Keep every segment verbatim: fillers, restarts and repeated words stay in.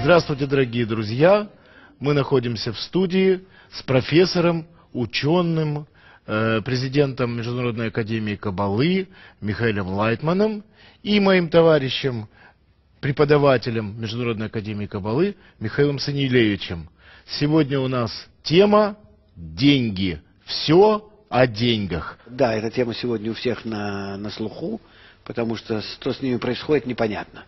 Здравствуйте, дорогие друзья! Мы находимся в студии с профессором, ученым, э, президентом Международной академии Каббалы Михаилом Лайтманом и моим товарищем, преподавателем Международной академии Каббалы Михаилом Санилевичем. Сегодня у нас тема «Деньги». Все о деньгах. Да, эта тема сегодня у всех на, на слуху, потому что что с ними происходит, непонятно.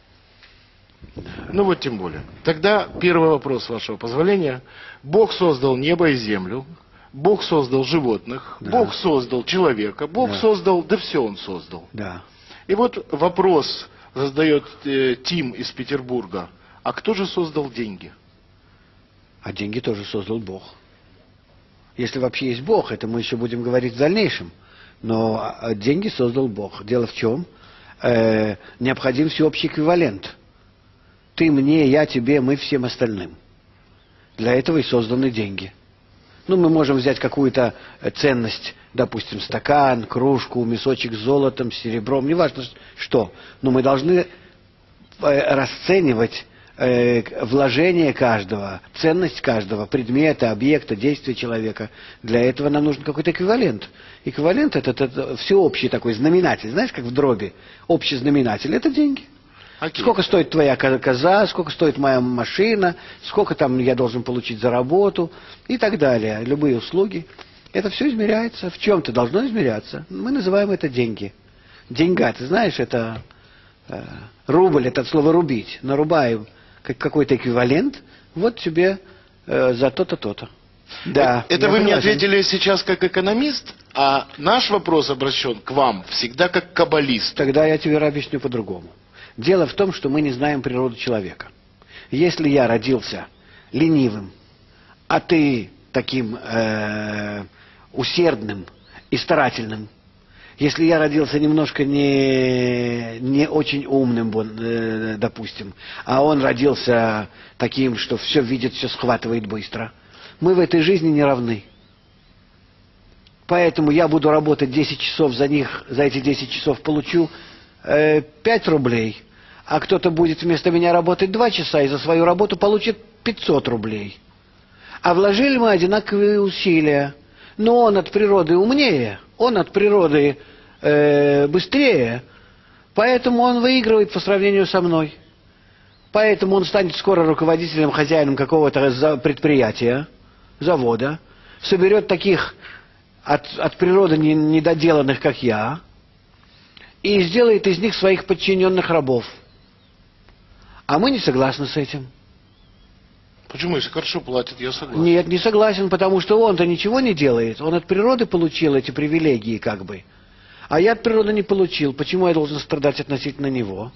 Ну вот тем более. Тогда первый вопрос, с вашего позволения. Бог создал небо и землю, Бог создал животных, да. Бог создал человека, Бог да. создал, да все Он создал. Да. И вот вопрос задает э, Тим из Петербурга. А кто же создал деньги? А деньги тоже создал Бог. Если вообще есть Бог, это мы еще будем говорить в дальнейшем. Но деньги создал Бог. Дело в чем? Э, необходим всеобщий эквивалент. Ты мне, я тебе, мы всем остальным. Для этого и созданы деньги. Ну, мы можем взять какую-то ценность, допустим, стакан, кружку, мешочек с золотом, с серебром, неважно что. Но мы должны расценивать э, вложение каждого, ценность каждого, предмета, объекта, действия человека. Для этого нам нужен какой-то эквивалент. Эквивалент это, это всеобщий такой знаменатель. Знаешь, как в дроби. Общий знаменатель – это деньги. Okay. Сколько стоит твоя коза, сколько стоит моя машина, сколько там я должен получить за работу и так далее. Любые услуги. Это все измеряется. В чем-то должно измеряться. Мы называем это деньги. Деньга, ты знаешь, это э, рубль, это от слова рубить. Нарубаем как какой-то эквивалент, вот тебе э, за то-то, то-то. Да, это вы мне ответили сейчас как экономист, а наш вопрос обращен к вам всегда как каббалист. Тогда я тебе объясню по-другому. Дело в том, что мы не знаем природу человека. Если я родился ленивым, а ты таким э, усердным и старательным, если я родился немножко не, не очень умным, э, допустим, а он родился таким, что все видит, все схватывает быстро, мы в этой жизни не равны. Поэтому я буду работать десять часов, за них, за эти десять часов получу э, пять рублей, а кто-то будет вместо меня работать два часа и за свою работу получит пятьсот рублей. А вложили мы одинаковые усилия. Но он от природы умнее, он от природы э, быстрее, поэтому он выигрывает по сравнению со мной. Поэтому он станет скоро руководителем, хозяином какого-то предприятия, завода, соберет таких от, от природы недоделанных, как я, и сделает из них своих подчиненных рабов. А мы не согласны с этим. Почему? Если хорошо платят, я согласен. Нет, не согласен, потому что он-то ничего не делает. Он от природы получил эти привилегии, как бы. А я от природы не получил. Почему я должен страдать относительно него?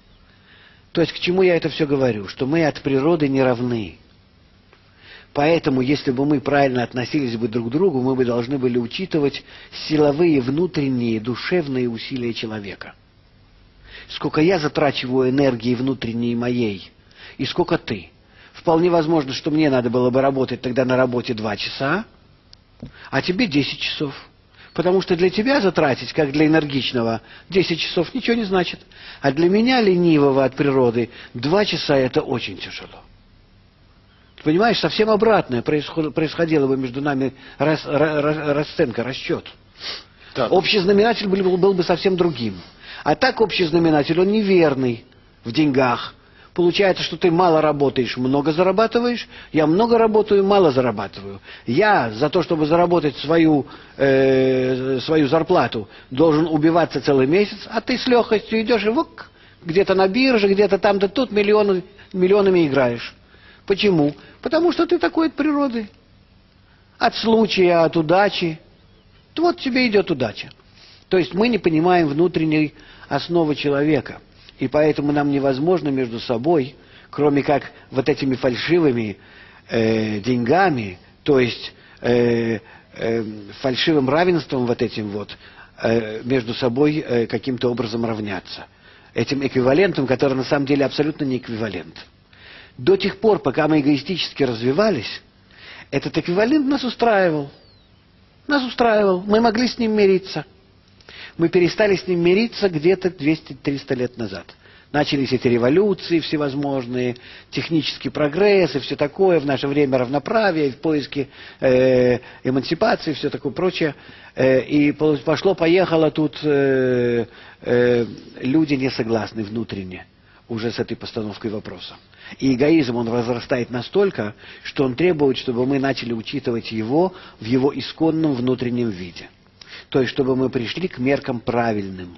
То есть, к чему я это все говорю? Что мы от природы не равны. Поэтому, если бы мы правильно относились бы друг к другу, мы бы должны были учитывать силовые, внутренние, душевные усилия человека. Сколько я затрачиваю энергии внутренней моей, и сколько ты. Вполне возможно, что мне надо было бы работать тогда на работе два часа, а тебе десять часов. Потому что для тебя затратить, как для энергичного, десять часов ничего не значит. А для меня, ленивого от природы, два часа это очень тяжело. Ты понимаешь, совсем обратное происходило бы между нами рас, рас, расценка, расчет. Так. Общий знаменатель был, был бы совсем другим. А так общий знаменатель, он неверный в деньгах. Получается, что ты мало работаешь, много зарабатываешь. Я много работаю, мало зарабатываю. Я за то, чтобы заработать свою, э, свою зарплату, должен убиваться целый месяц, а ты с легкостью идешь и вок, где-то на бирже, где-то там-то тут миллионы, миллионами играешь. Почему? Потому что ты такой от природы. От случая, от удачи. Вот тебе идет удача. То есть мы не понимаем внутренней основы человека. И поэтому нам невозможно между собой, кроме как вот этими фальшивыми э, деньгами, то есть э, э, фальшивым равенством вот этим вот, э, между собой э, каким-то образом равняться. Этим эквивалентом, который на самом деле абсолютно не эквивалент. До тех пор, пока мы эгоистически развивались, этот эквивалент нас устраивал. Нас устраивал. Мы могли с ним мириться. Мы перестали с ним мириться где-то двести-триста лет назад. Начались эти революции всевозможные, технический прогресс и все такое, в наше время равноправие, в поиске э, эмансипации, все такое прочее. Э, и пошло-поехало тут э, э, люди не согласны внутренне уже с этой постановкой вопроса. И эгоизм, он возрастает настолько, что он требует, чтобы мы начали учитывать его в его исконном внутреннем виде. То есть, чтобы мы пришли к меркам правильным.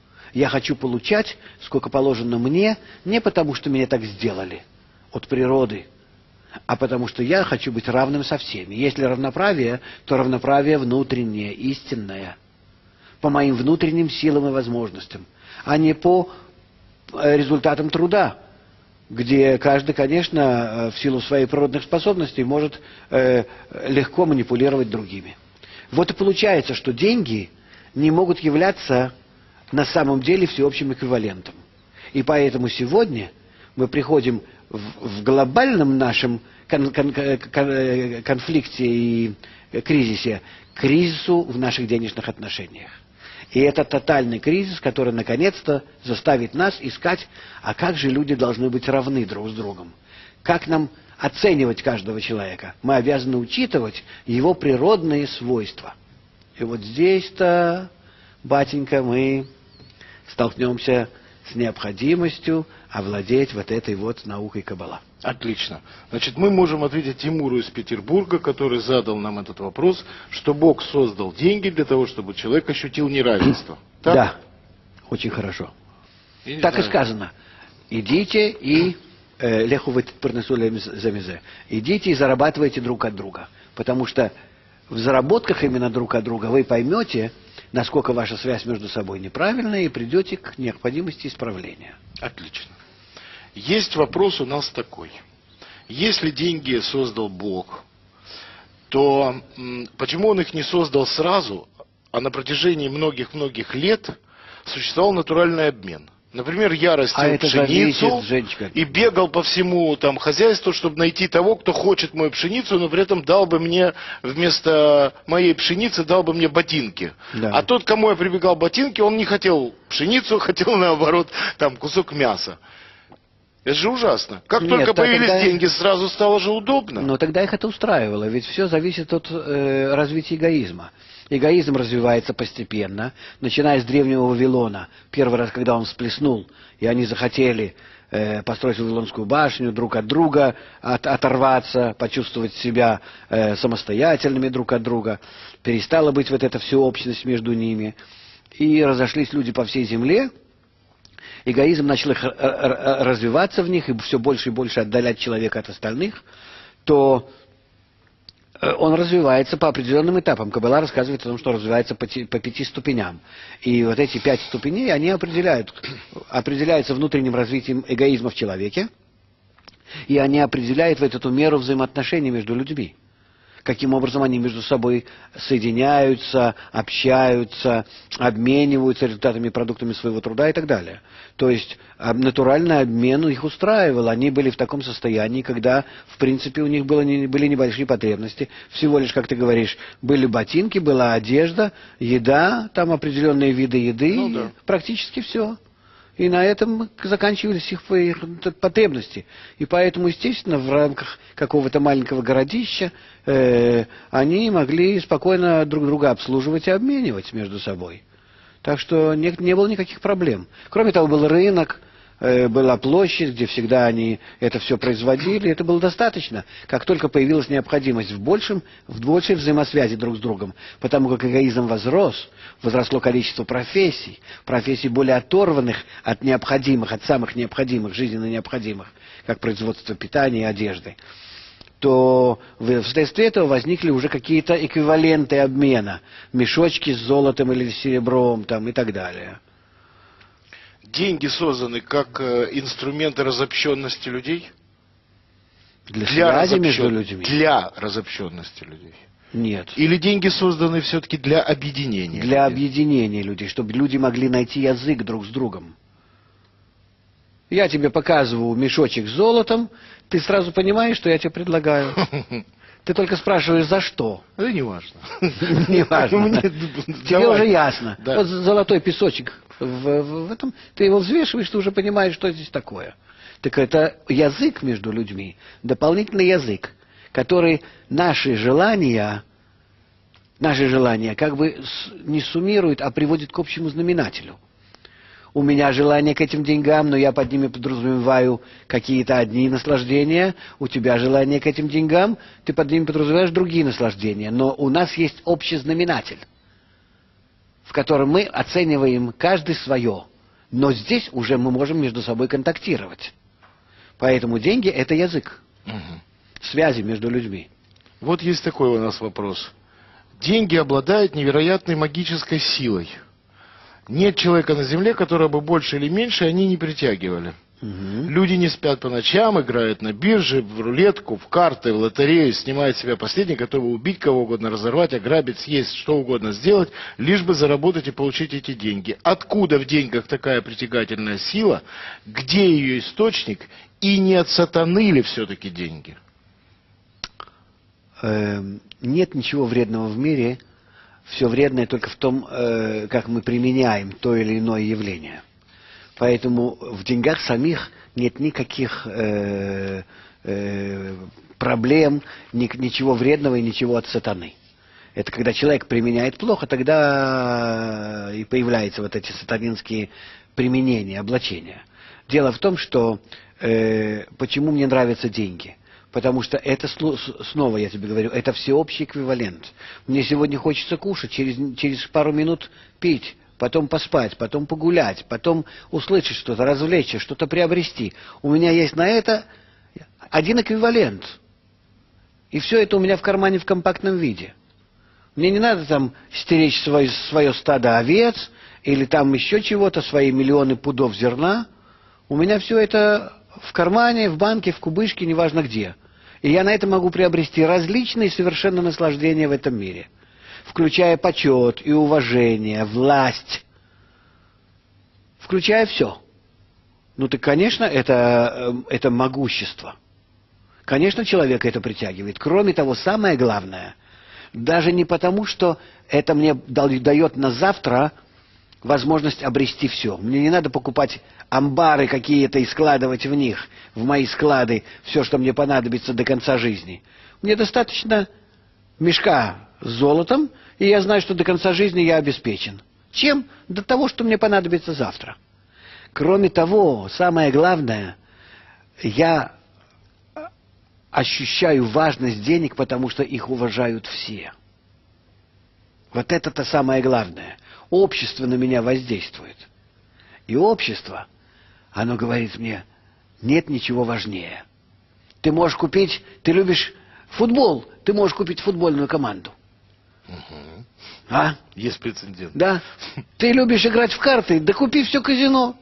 Я хочу получать, сколько положено мне, не потому, что меня так сделали, от природы, а потому, что я хочу быть равным со всеми. Если равноправие, то равноправие внутреннее, истинное, по моим внутренним силам и возможностям, а не по результатам труда, где каждый, конечно, в силу своих природных способностей может э, легко манипулировать другими. Вот и получается, что деньги не могут являться на самом деле всеобщим эквивалентом. И поэтому сегодня мы приходим в, в глобальном нашем кон, кон, кон, конфликте и кризисе к кризису в наших денежных отношениях. И это тотальный кризис, который наконец-то заставит нас искать, а как же люди должны быть равны друг с другом? Как нам оценивать каждого человека? Мы обязаны учитывать его природные свойства. И вот здесь-то, батенька, мы столкнемся с необходимостью овладеть вот этой вот наукой Каббала. Отлично. Значит, мы можем ответить Тимуру из Петербурга, который задал нам этот вопрос, что Бог создал деньги для того, чтобы человек ощутил неравенство. Так? Да, очень хорошо. Я так и знаю. сказано. Идите и э, леху вы принесу замезе. Идите и зарабатывайте друг от друга. Потому что в заработках именно друг от друга вы поймете, насколько ваша связь между собой неправильная, и придете к необходимости исправления. Отлично. Есть вопрос у нас такой. Если деньги создал Бог, то м, почему Он их не создал сразу, а на протяжении многих-многих лет существовал натуральный обмен? Например, я растил А это пшеницу зависит, Женечка. и бегал по всему там хозяйству, чтобы найти того, кто хочет мою пшеницу, но при этом дал бы мне вместо моей пшеницы дал бы мне ботинки. Да. А тот, кому я прибегал ботинки, он не хотел пшеницу, хотел наоборот там кусок мяса. Это же ужасно. Как Нет, только так появились тогда- деньги, сразу стало же удобно. Но тогда их это устраивало, ведь все зависит от э, развития эгоизма. Эгоизм развивается постепенно, начиная с древнего Вавилона. Первый раз, когда он всплеснул, и они захотели э, построить Вавилонскую башню, друг от друга от, оторваться, почувствовать себя э, самостоятельными друг от друга, перестала быть вот эта всеобщность между ними, и разошлись люди по всей земле. Эгоизм начал их развиваться в них и все больше и больше отдалять человека от остальных, то он развивается по определенным этапам. Каббала рассказывает о том, что развивается по, по пяти ступеням. И вот эти пять ступеней, они определяют, определяются внутренним развитием эгоизма в человеке, и они определяют вот эту меру взаимоотношений между людьми. Каким образом они между собой соединяются, общаются, обмениваются результатами и продуктами своего труда и так далее. То есть натуральный обмен их устраивал. Они были в таком состоянии, когда, в принципе, у них было не, были небольшие потребности. Всего лишь, как ты говоришь, были ботинки, была одежда, еда, там определенные виды еды, Ну да. практически все. И на этом заканчивались их, их потребности. И поэтому, естественно, в рамках какого-то маленького городища э, они могли спокойно друг друга обслуживать и обменивать между собой. Так что не, не было никаких проблем. Кроме того, был рынок, э, была площадь, где всегда они это все производили. Это было достаточно. Как только появилась необходимость в большем, в большей взаимосвязи друг с другом, потому как эгоизм возрос, возросло количество профессий, профессий более оторванных от необходимых, от самых необходимых, жизненно необходимых, как производство питания и одежды, то вследствие этого возникли уже какие-то эквиваленты обмена, мешочки с золотом или с серебром там, и так далее. Деньги созданы как э, инструменты разобщенности людей? Для, связи разобщен- между людьми? Для разобщенности людей. Нет. Или деньги созданы все-таки для объединения? Для людей? объединения людей, чтобы люди могли найти язык друг с другом. Я тебе показываю мешочек с золотом, ты сразу понимаешь, что я тебе предлагаю. Ты только спрашиваешь, за что. Это не важно. Не важно. Мне- Тебе давай. уже ясно. Да. Вот золотой песочек в, в, в этом. Ты его взвешиваешь, ты уже понимаешь, что здесь такое. Так это язык между людьми, дополнительный язык, который наши желания, наши желания как бы не суммирует, а приводит к общему знаменателю. У меня желание к этим деньгам, но я под ними подразумеваю какие-то одни наслаждения. У тебя желание к этим деньгам, ты под ними подразумеваешь другие наслаждения. Но у нас есть общий знаменатель, в котором мы оцениваем каждый свое. Но здесь уже мы можем между собой контактировать. Поэтому деньги — это язык. Угу. Связи между людьми. Вот есть такой у нас вопрос. Деньги обладают невероятной магической силой. Нет человека на земле, которого бы больше или меньше они не притягивали. Угу. Люди не спят по ночам, играют на бирже, в рулетку, в карты, в лотерею, снимают с себя последнее, готовы убить кого угодно, разорвать, ограбить, съесть, что угодно сделать, лишь бы заработать и получить эти деньги. Откуда в деньгах такая притягательная сила? Где ее источник? И не от сатаны ли все-таки деньги? Эм, нет ничего вредного в мире. Все вредное только в том, э, как мы применяем то или иное явление. Поэтому в деньгах самих нет никаких э, э, проблем, ни, ничего вредного и ничего от сатаны. Это когда человек применяет плохо, тогда и появляются вот эти сатанинские применения, облачения. Дело в том, что э, почему мне нравятся деньги? Потому что это, снова я тебе говорю, это всеобщий эквивалент. Мне сегодня хочется кушать, через, через пару минут пить, потом поспать, потом погулять, потом услышать что-то, развлечься, что-то приобрести. У меня есть на это один эквивалент. И все это у меня в кармане в компактном виде. Мне не надо там стеречь свое, свое стадо овец или там еще чего-то, свои миллионы пудов зерна. У меня все это в кармане, в банке, в кубышке, неважно где. И я на это могу приобрести различные совершенно наслаждения в этом мире. Включая почет и уважение, власть. Включая все. Ну так, конечно, это, это могущество. Конечно, человека это притягивает. Кроме того, самое главное, даже не потому, что это мне дает на завтра возможность обрести все. Мне не надо покупать амбары какие-то и складывать в них, в мои склады, все, что мне понадобится до конца жизни. Мне достаточно мешка с золотом, и я знаю, что до конца жизни я обеспечен. Чем? До того, что мне понадобится завтра. Кроме того, самое главное, я ощущаю важность денег, потому что их уважают все. Вот это-то самое главное. Общество на меня воздействует. И общество, оно говорит мне, нет ничего важнее. Ты можешь купить, ты любишь футбол, ты можешь купить футбольную команду. Угу. А? Есть прецедент. Да. Ты любишь играть в карты, да купи все казино.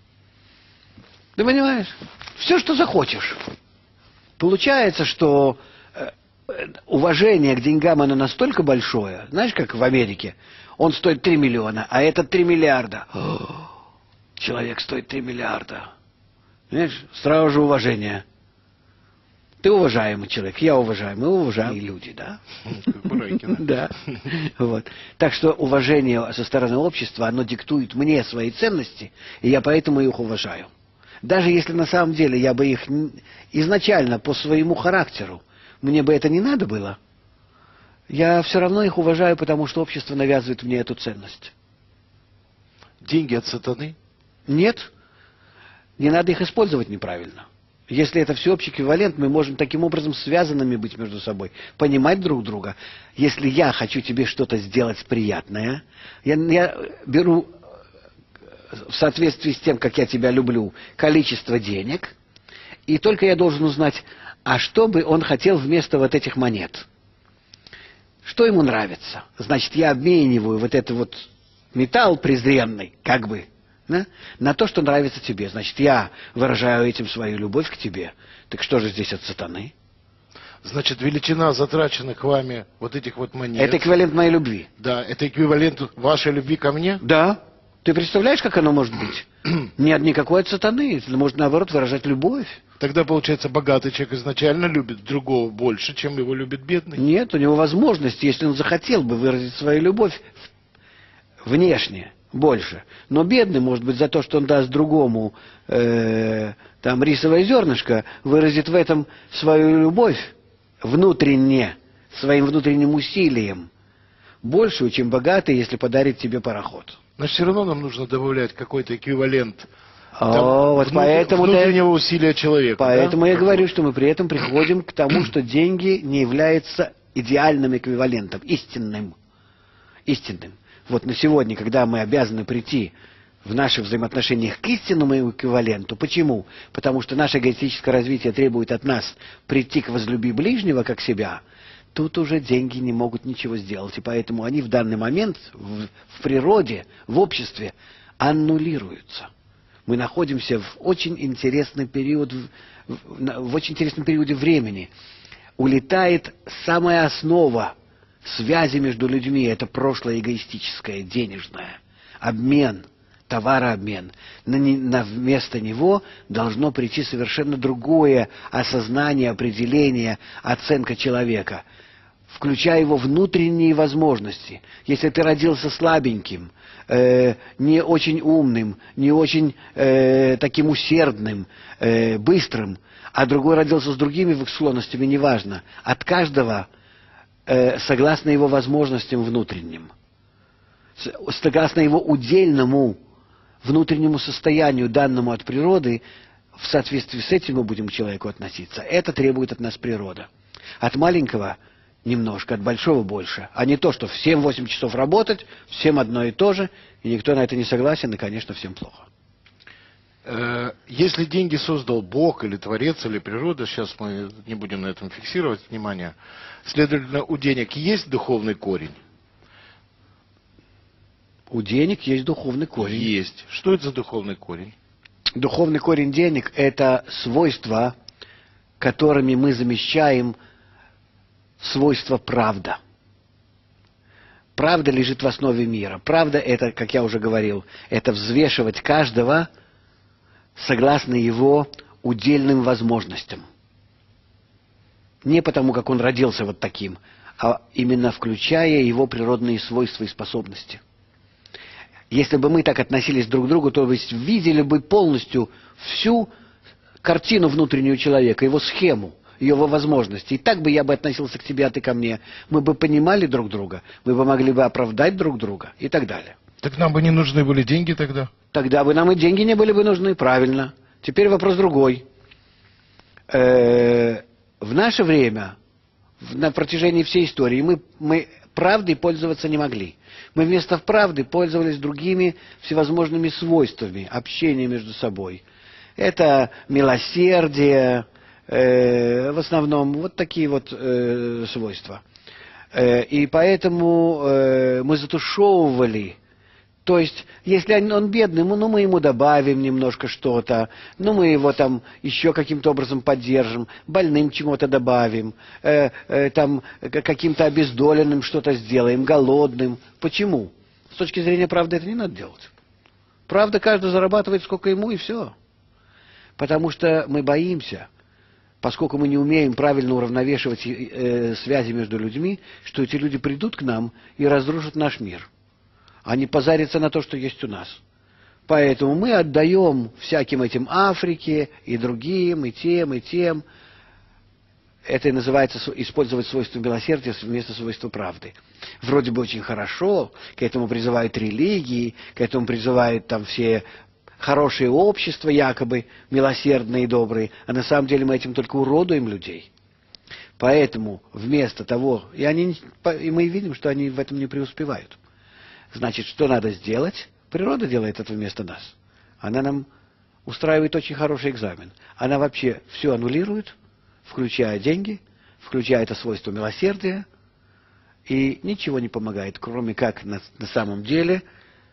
Ты понимаешь? Все, что захочешь. Получается, что э, уважение к деньгам, оно настолько большое, знаешь, как в Америке, он стоит три миллиона, а этот три миллиарда. О, человек стоит три миллиарда. Знаешь, сразу же уважение. Ты уважаемый человек, я уважаемый, мы уважаемые люди, да? Да. Вот. Так что уважение со стороны общества, оно диктует мне свои ценности, и я поэтому их уважаю. Даже если на самом деле я бы их изначально по своему характеру, мне бы это не надо было, я все равно их уважаю, потому что общество навязывает мне эту ценность. Деньги от сатаны? Нет. Не надо их использовать неправильно. Если это всеобщий эквивалент, мы можем таким образом связанными быть между собой, понимать друг друга. Если я хочу тебе что-то сделать приятное, я, я беру в соответствии с тем, как я тебя люблю, количество денег, и только я должен узнать, а что бы он хотел вместо вот этих монет. Что ему нравится? Значит, я обмениваю вот этот вот металл презренный, как бы, да, на то, что нравится тебе. Значит, я выражаю этим свою любовь к тебе. Так что же здесь от сатаны? Значит, величина затраченных вами вот этих вот монет... Это эквивалент моей любви. Да, это эквивалент вашей любви ко мне? Да. Ты представляешь, как оно может быть? Нет никакой от сатаны. Это может, наоборот, выражать любовь. Тогда, получается, богатый человек изначально любит другого больше, чем его любит бедный? Нет, у него возможность, если он захотел бы выразить свою любовь внешне, больше. Но бедный, может быть, за то, что он даст другому э, там рисовое зернышко, выразит в этом свою любовь внутренне, своим внутренним усилием, большую, чем богатый, если подарит тебе пароход. Но все равно нам нужно добавлять какой-то эквивалент О, там, вот внутр- поэтому внутреннего усилия человека. Поэтому да? я Какого? говорю, что мы при этом приходим к тому, что деньги не являются идеальным эквивалентом, истинным. Истинным. Вот на сегодня, когда мы обязаны прийти в наших взаимоотношениях к истинному эквиваленту. Почему? Потому что наше эгоистическое развитие требует от нас прийти к возлюби ближнего как себя. Тут уже деньги не могут ничего сделать. И поэтому они в данный момент в, в природе, в обществе аннулируются. Мы находимся в очень интересный период, в, в, в очень интересном периоде времени. Улетает самая основа связи между людьми. Это прошлое эгоистическое, денежное. Обмен, товарообмен. На, на вместо него должно прийти совершенно другое осознание, определение, оценка человека, включая его внутренние возможности. Если ты родился слабеньким, э, не очень умным, не очень э, таким усердным, э, быстрым, а другой родился с другими склонностями, неважно. От каждого э, согласно его возможностям внутренним, согласно его удельному внутреннему состоянию, данному от природы, в соответствии с этим мы будем к человеку относиться. Это требует от нас природа. От маленького немножко, от большого больше. А не то, что в семь-восемь часов работать, всем одно и то же, и никто на это не согласен, и, конечно, всем плохо. Если деньги создал Бог или Творец, или природа, сейчас мы не будем на этом фиксировать внимание, следовательно, у денег есть духовный корень? У денег есть духовный корень. Есть. Что это за духовный корень? Духовный корень денег – это свойства, которыми мы замещаем свойство правда. Правда лежит в основе мира. Правда – это, как я уже говорил, это взвешивать каждого согласно его удельным возможностям. Не потому, как он родился вот таким, а именно включая его природные свойства и способности. Если бы мы так относились друг к другу, то вы видели бы полностью всю картину внутреннюю человека, его схему, его возможности. И так бы я бы относился к тебе, а ты ко мне. Мы бы понимали друг друга, мы бы могли бы оправдать друг друга и так далее. Так нам бы не нужны были деньги тогда? Тогда бы нам и деньги не были бы нужны, правильно. Теперь вопрос другой. Э-э- в наше время, на протяжении всей истории, мы, мы правдой пользоваться не могли. Мы вместо правды пользовались другими всевозможными свойствами общения между собой. Это милосердие, э, в основном вот такие вот э, свойства. Э, и поэтому э, мы затушевывали. То есть, если он, он бедный, ну мы ему добавим немножко что-то, ну мы его там еще каким-то образом поддержим, больным чему-то добавим, э, э, там каким-то обездоленным что-то сделаем, голодным. Почему? С точки зрения правды это не надо делать. Правда, каждый зарабатывает сколько ему и все. Потому что мы боимся, поскольку мы не умеем правильно уравновешивать э, связи между людьми, что эти люди придут к нам и разрушат наш мир. Они позарятся на то, что есть у нас. Поэтому мы отдаем всяким этим Африке и другим, и тем, и тем. Это и называется использовать свойство милосердия вместо свойства правды. Вроде бы очень хорошо, к этому призывают религии, к этому призывают там все хорошие общества, якобы милосердные и добрые, а на самом деле мы этим только уродуем людей. Поэтому вместо того, и, они, и мы видим, что они в этом не преуспевают. Значит, что надо сделать? Природа делает это вместо нас. Она нам устраивает очень хороший экзамен. Она вообще все аннулирует, включая деньги, включая это свойство милосердия, и ничего не помогает, кроме как на, на самом деле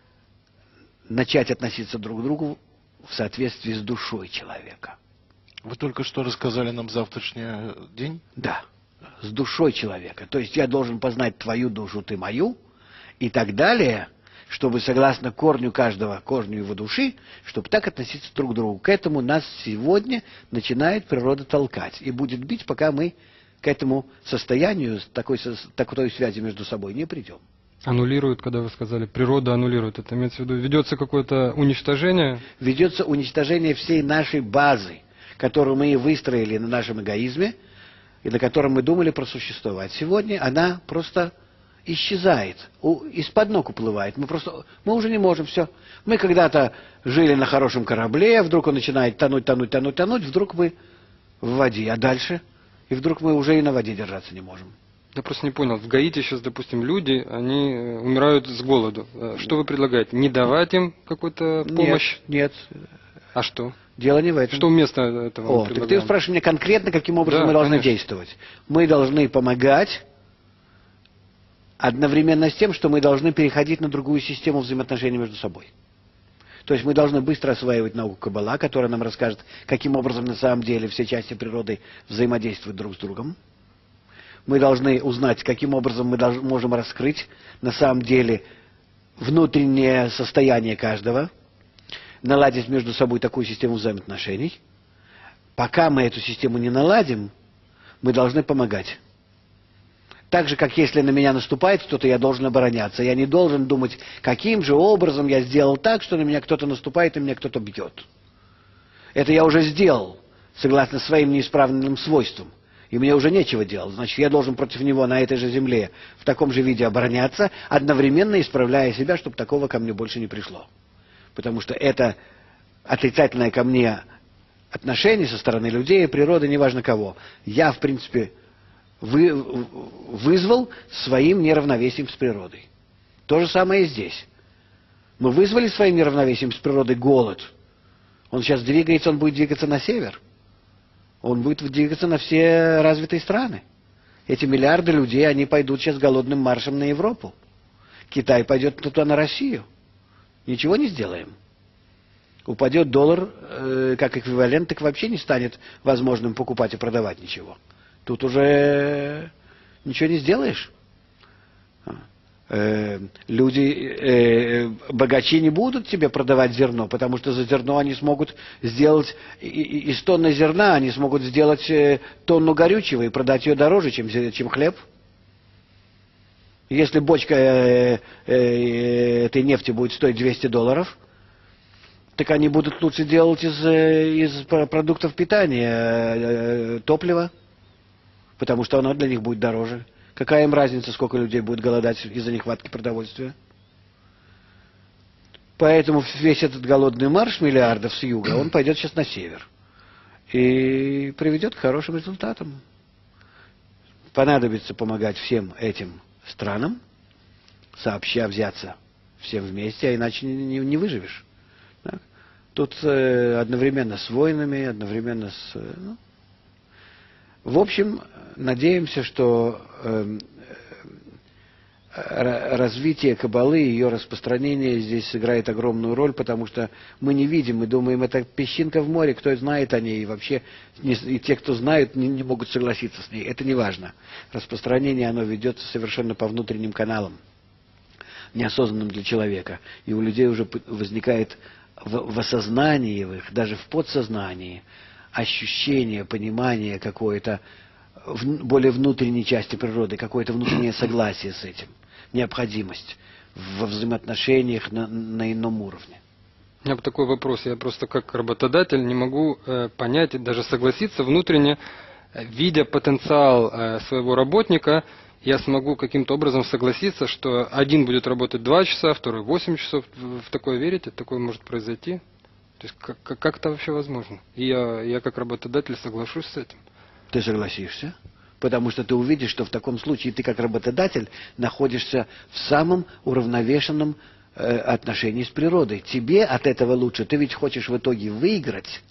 начать относиться друг к другу в соответствии с душой человека. Вы только что рассказали нам завтрашний день? Да, с душой человека. То есть я должен познать твою душу, ты мою, и так далее, чтобы согласно корню каждого, корню его души, чтобы так относиться друг к другу. К этому нас сегодня начинает природа толкать. И будет бить, пока мы к этому состоянию, такой, такой связи между собой не придем. Аннулирует, когда вы сказали, природа аннулирует, это имеется в виду, ведется какое-то уничтожение? Ведется уничтожение всей нашей базы, которую мы выстроили на нашем эгоизме, и на котором мы думали просуществовать. Сегодня она просто исчезает, из-под ног уплывает. Мы просто, мы уже не можем, все. Мы когда-то жили на хорошем корабле, вдруг он начинает тонуть, тонуть, тонуть, тонуть, вдруг мы в воде, а дальше? И вдруг мы уже и на воде держаться не можем. Я просто не понял. В Гаити сейчас, допустим, люди, они умирают с голоду. Что вы предлагаете? Не давать им какую-то помощь? Нет, нет. А что? Дело не в этом. Что вместо этого? О, так ты спрашиваешь меня конкретно, каким образом да, мы должны конечно. действовать. Мы должны помогать одновременно с тем, что мы должны переходить на другую систему взаимоотношений между собой. То есть мы должны быстро осваивать науку Каббала, которая нам расскажет, каким образом на самом деле все части природы взаимодействуют друг с другом. Мы должны узнать, каким образом мы должны, можем раскрыть на самом деле внутреннее состояние каждого, наладить между собой такую систему взаимоотношений. Пока мы эту систему не наладим, мы должны помогать. Так же, как если на меня наступает кто-то, я должен обороняться. Я не должен думать, каким же образом я сделал так, что на меня кто-то наступает и меня кто-то бьет. Это я уже сделал, согласно своим неисправленным свойствам. И мне уже нечего делать. Значит, я должен против него на этой же земле в таком же виде обороняться, одновременно исправляя себя, чтобы такого ко мне больше не пришло. Потому что это отрицательное ко мне отношение со стороны людей, природы, неважно кого. Я, в принципе, вы, вызвал своим неравновесием с природой. То же самое и здесь. Мы вызвали своим неравновесием с природой голод. Он сейчас двигается, он будет двигаться на север. Он будет двигаться на все развитые страны. Эти миллиарды людей, они пойдут сейчас голодным маршем на Европу. Китай пойдет туда на Россию. Ничего не сделаем. Упадет доллар, э, как эквивалент, так вообще не станет возможным покупать и продавать ничего. Тут уже ничего не сделаешь. Э, люди, э, богачи не будут тебе продавать зерно, потому что за зерно они смогут сделать, из тонны зерна они смогут сделать тонну горючего и продать ее дороже, чем, чем хлеб. Если бочка э, э, этой нефти будет стоить двести долларов, так они будут лучше делать из, из продуктов питания э, топлива, потому что оно для них будет дороже. Какая им разница, сколько людей будет голодать из-за нехватки продовольствия? Поэтому весь этот голодный марш миллиардов с юга, он пойдет сейчас на север. И приведет к хорошим результатам. Понадобится помогать всем этим странам, сообща взяться всем вместе, а иначе не, не, не выживешь. Так? Тут э, одновременно с войнами, одновременно с... Э, ну, в общем, надеемся, что э, развитие Каббалы, ее распространение здесь сыграет огромную роль, потому что мы не видим, мы думаем, это песчинка в море, кто знает о ней, и вообще не, и те, кто знают, не, не могут согласиться с ней. Это не важно. Распространение, оно ведется совершенно по внутренним каналам, неосознанным для человека. И у людей уже возникает в, в осознании, в их, даже в подсознании, ощущение, понимание какое-то в более внутренней части природы, какое-то внутреннее согласие с этим, необходимость во взаимоотношениях на, на ином уровне. У меня такой вопрос. Я просто как работодатель не могу э, понять и даже согласиться внутренне, э, видя потенциал э, своего работника, я смогу каким-то образом согласиться, что один будет работать два часа, второй восемь часов. В такое верите? Такое может произойти? То есть как, как, как это вообще возможно? И я, я как работодатель соглашусь с этим. Ты согласишься? Потому что ты увидишь, что в таком случае ты как работодатель находишься в самом уравновешенном э, отношении с природой. Тебе от этого лучше. Ты ведь хочешь в итоге выиграть.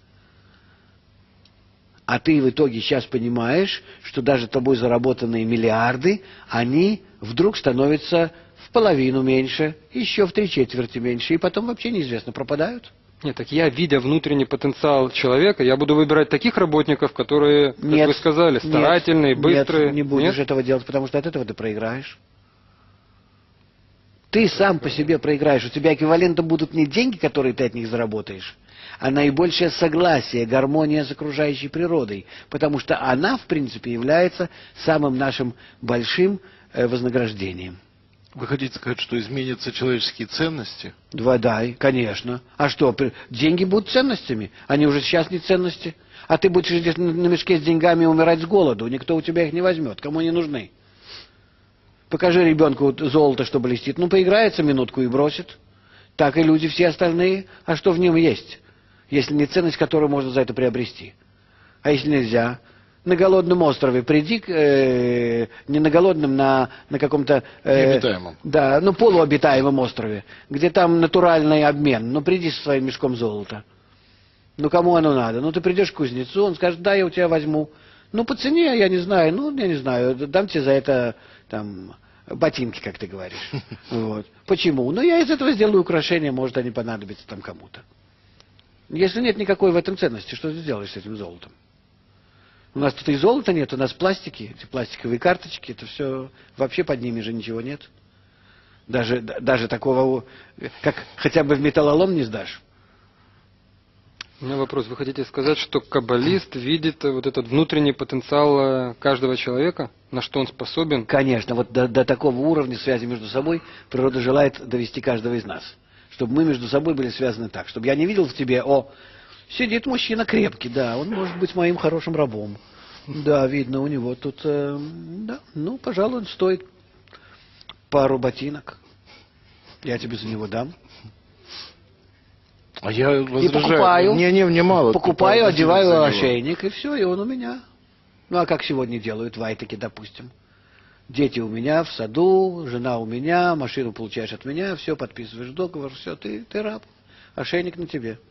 А ты в итоге сейчас понимаешь, что даже тобой заработанные миллиарды, они вдруг становятся в половину меньше, еще в три четверти меньше, и потом вообще неизвестно, пропадают. Нет, так я, видя внутренний потенциал человека, я буду выбирать таких работников, которые, как нет, вы сказали, старательные, нет, быстрые. Нет, не будешь нет? этого делать, потому что от этого ты проиграешь. Ты сам по себе проиграешь. У тебя эквивалентом будут не деньги, которые ты от них заработаешь, а наибольшее согласие, гармония с окружающей природой. Потому что она, в принципе, является самым нашим большим э, вознаграждением. Вы хотите сказать, что изменятся человеческие ценности? Вода, конечно. А что, при- деньги будут ценностями? Они уже сейчас не ценности. А ты будешь здесь на на мешке с деньгами умирать с голоду. Никто у тебя их не возьмет. Кому они нужны? Покажи ребенку вот золото, что блестит. Ну, поиграется минутку и бросит. Так и люди все остальные. А что в нем есть? Если не ценность, которую можно за это приобрести. А если нельзя? На голодном острове приди, э, не на голодном, на, на каком-то... э, Необитаемом. Да, ну, полуобитаемом острове, где там натуральный обмен. Ну, приди со своим мешком золота. Ну, кому оно надо? Ну, ты придешь к кузнецу, он скажет, да, я у тебя возьму. Ну, по цене, я не знаю, ну, я не знаю, дам тебе за это, там, ботинки, как ты говоришь. Вот. Почему? Ну, я из этого сделаю украшение, может, они понадобятся там кому-то. Если нет никакой в этом ценности, что ты сделаешь с этим золотом? У нас тут и золота нет, у нас пластики, эти пластиковые карточки, это все, вообще под ними же ничего нет. Даже, даже такого, как хотя бы в металлолом не сдашь. У меня вопрос. Вы хотите сказать, что каббалист видит э, вот этот внутренний потенциал э, каждого человека? На что он способен? Конечно, вот до, до такого уровня связи между собой природа желает довести каждого из нас. Чтобы мы между собой были связаны так. Чтобы я не видел в тебе, о, сидит мужчина крепкий, да, он может быть моим хорошим рабом. Да, видно у него тут, э, да, ну, пожалуй, он стоит пару ботинок. Я тебе за него дам. А я возражаю. И покупаю. Не, не, мне мало. Покупаю, Покупаю одеваю за него. ошейник, и все, и он у меня. Ну, а как сегодня делают в Айтеке, допустим? Дети у меня в саду, жена у меня, машину получаешь от меня, все, подписываешь договор, все, ты, ты раб. Ошейник на тебе.